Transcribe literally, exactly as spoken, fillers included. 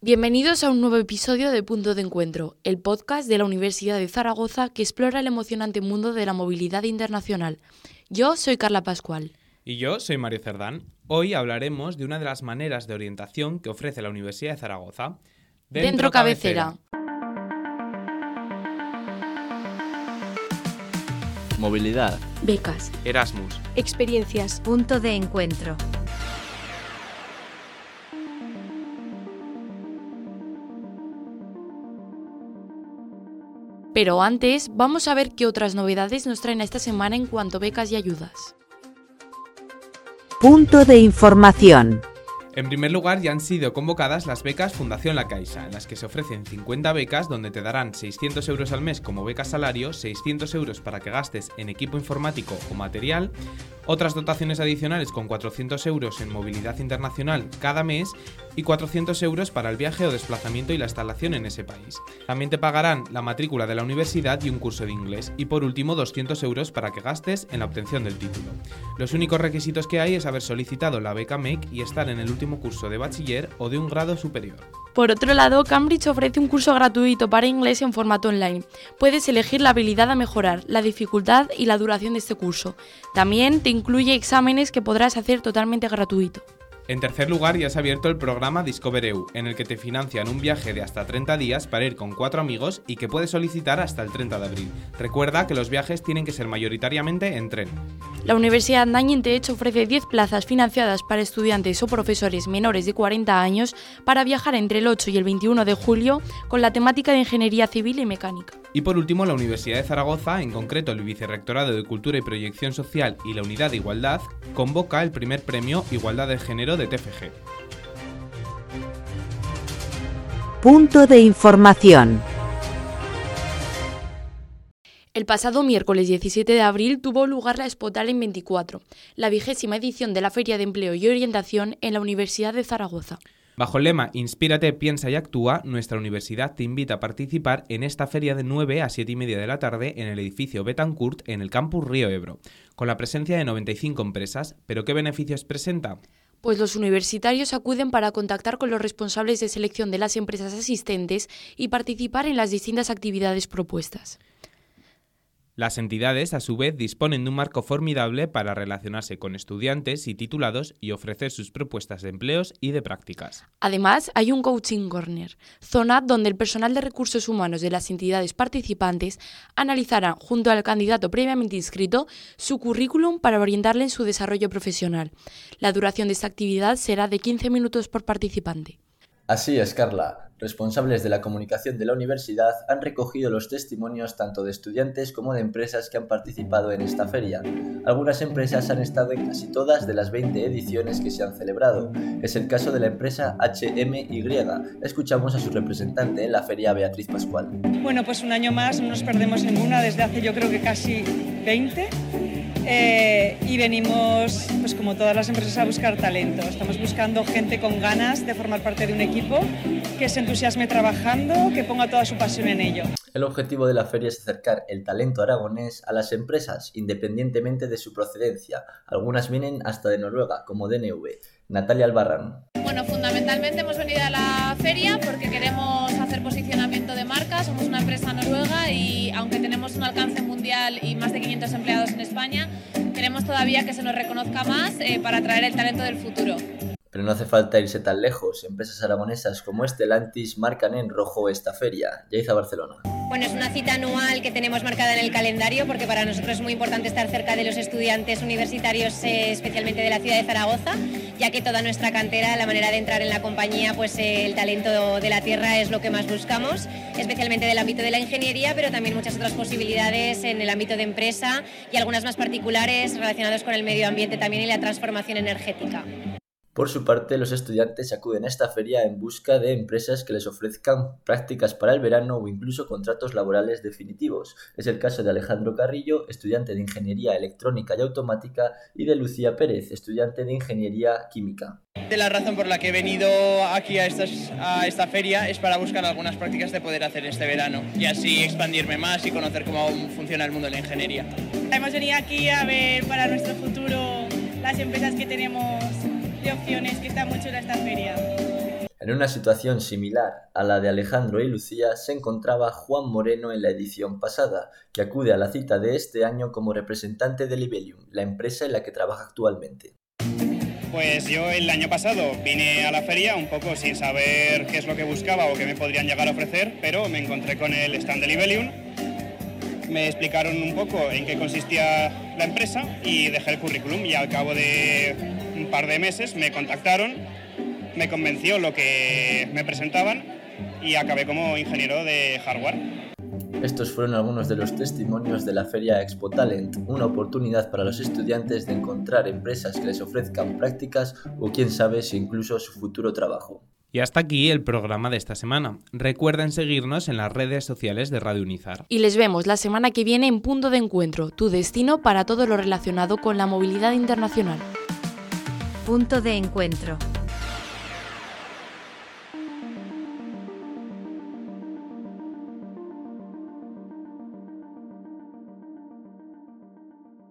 Bienvenidos a un nuevo episodio de Punto de Encuentro, el podcast de la Universidad de Zaragoza que explora el emocionante mundo de la movilidad internacional. Yo soy Carla Pascual. Y yo soy Mario Cerdán. Hoy hablaremos de una de las maneras de orientación que ofrece la Universidad de Zaragoza. Dentro, Dentro cabecera. Movilidad. Becas. Erasmus. Experiencias. Punto de encuentro. Pero antes, vamos a ver qué otras novedades nos traen esta semana en cuanto a becas y ayudas. Punto de información. En primer lugar, ya han sido convocadas las becas Fundación La Caixa, en las que se ofrecen cincuenta becas donde te darán seiscientos euros al mes como beca salario, seiscientos euros para que gastes en equipo informático o material, otras dotaciones adicionales con cuatrocientos euros en movilidad internacional cada mes y cuatrocientos euros para el viaje o desplazamiento y la instalación en ese país. También te pagarán la matrícula de la universidad y un curso de inglés y por último doscientos euros para que gastes en la obtención del título. Los únicos requisitos que hay es haber solicitado la beca M E C y estar en el último curso de bachiller o de un grado superior. Por otro lado, Cambridge ofrece un curso gratuito para inglés en formato online. Puedes elegir la habilidad a mejorar, la dificultad y la duración de este curso. También te incluye exámenes que podrás hacer totalmente gratuito. En tercer lugar, ya se ha abierto el programa Discover E U, en el que te financian un viaje de hasta treinta días para ir con cuatro amigos y que puedes solicitar hasta el treinta de abril. Recuerda que los viajes tienen que ser mayoritariamente en tren. La Universidad Nine, de hecho, ofrece diez plazas financiadas para estudiantes o profesores menores de cuarenta años para viajar entre el ocho y el veintiuno de julio con la temática de Ingeniería Civil y Mecánica. Y por último, la Universidad de Zaragoza, en concreto el Vicerrectorado de Cultura y Proyección Social y la Unidad de Igualdad, convoca el primer premio Igualdad de Género de T F G. Punto de información. El pasado miércoles diecisiete de abril tuvo lugar la Expo Talent veinticuatro, la vigésima edición de la Feria de Empleo y Orientación en la Universidad de Zaragoza. Bajo el lema Inspírate, piensa y actúa, nuestra universidad te invita a participar en esta feria de nueve a siete y media de la tarde en el edificio Betancourt en el campus Río Ebro, con la presencia de noventa y cinco empresas. ¿Pero qué beneficios presenta? Pues los universitarios acuden para contactar con los responsables de selección de las empresas asistentes y participar en las distintas actividades propuestas. Las entidades, a su vez, disponen de un marco formidable para relacionarse con estudiantes y titulados y ofrecer sus propuestas de empleos y de prácticas. Además, hay un Coaching Corner, zona donde el personal de recursos humanos de las entidades participantes analizará, junto al candidato previamente inscrito, su currículum para orientarle en su desarrollo profesional. La duración de esta actividad será de quince minutos por participante. Así es, Carla. Responsables de la comunicación de la universidad han recogido los testimonios tanto de estudiantes como de empresas que han participado en esta feria. Algunas empresas han estado en casi todas de las veinte ediciones que se han celebrado. Es el caso de la empresa H M Y. Escuchamos a su representante en la feria, Beatriz Pascual. Bueno, pues un año más, no nos perdemos en una desde hace yo creo que casi veinte. Eh, y venimos, pues como todas las empresas, a buscar talento. Estamos buscando gente con ganas de formar parte de un equipo, que se entusiasme trabajando, que ponga toda su pasión en ello. El objetivo de la feria es acercar el talento aragonés a las empresas, independientemente de su procedencia. Algunas vienen hasta de Noruega, como D N V. Natalia Albarrán. Bueno, fundamentalmente hemos venido a la feria porque queremos hacer posicionamiento de marca. Somos una empresa noruega y aunque tenemos un alcance mundial y más de quinientos empleados en España, queremos todavía que se nos reconozca más eh, para atraer el talento del futuro. Pero no hace falta irse tan lejos. Empresas aragonesas como Stellantis marcan en rojo esta feria. Yaiza Barcelona. Bueno, es una cita anual que tenemos marcada en el calendario porque para nosotros es muy importante estar cerca de los estudiantes universitarios, eh, especialmente de la ciudad de Zaragoza, ya que toda nuestra cantera, la manera de entrar en la compañía, pues eh, el talento de la tierra es lo que más buscamos, especialmente del ámbito de la ingeniería, pero también muchas otras posibilidades en el ámbito de empresa y algunas más particulares relacionadas con el medio ambiente también y la transformación energética. Por su parte, los estudiantes acuden a esta feria en busca de empresas que les ofrezcan prácticas para el verano o incluso contratos laborales definitivos. Es el caso de Alejandro Carrillo, estudiante de Ingeniería Electrónica y Automática, y de Lucía Pérez, estudiante de Ingeniería Química. De la razón por la que he venido aquí a, estas, a esta feria es para buscar algunas prácticas de poder hacer este verano y así expandirme más y conocer cómo funciona el mundo de la ingeniería. Hemos venido aquí a ver para nuestro futuro las empresas que tenemos de opciones, que está muy chula esta feria. En una situación similar a la de Alejandro y Lucía se encontraba Juan Moreno en la edición pasada, que acude a la cita de este año como representante de Libelium, la empresa en la que trabaja actualmente. Pues yo el año pasado vine a la feria un poco sin saber qué es lo que buscaba o qué me podrían llegar a ofrecer, pero me encontré con el stand de Libelium, me explicaron un poco en qué consistía la empresa y dejé el currículum y al cabo de un par de meses me contactaron, me convenció lo que me presentaban y acabé como ingeniero de hardware. Estos fueron algunos de los testimonios de la feria Expo Talent, una oportunidad para los estudiantes de encontrar empresas que les ofrezcan prácticas o quién sabe si incluso su futuro trabajo. Y hasta aquí el programa de esta semana. Recuerden seguirnos en las redes sociales de Radio Unizar. Y les vemos la semana que viene en Punto de Encuentro, tu destino para todo lo relacionado con la movilidad internacional. Punto de Encuentro.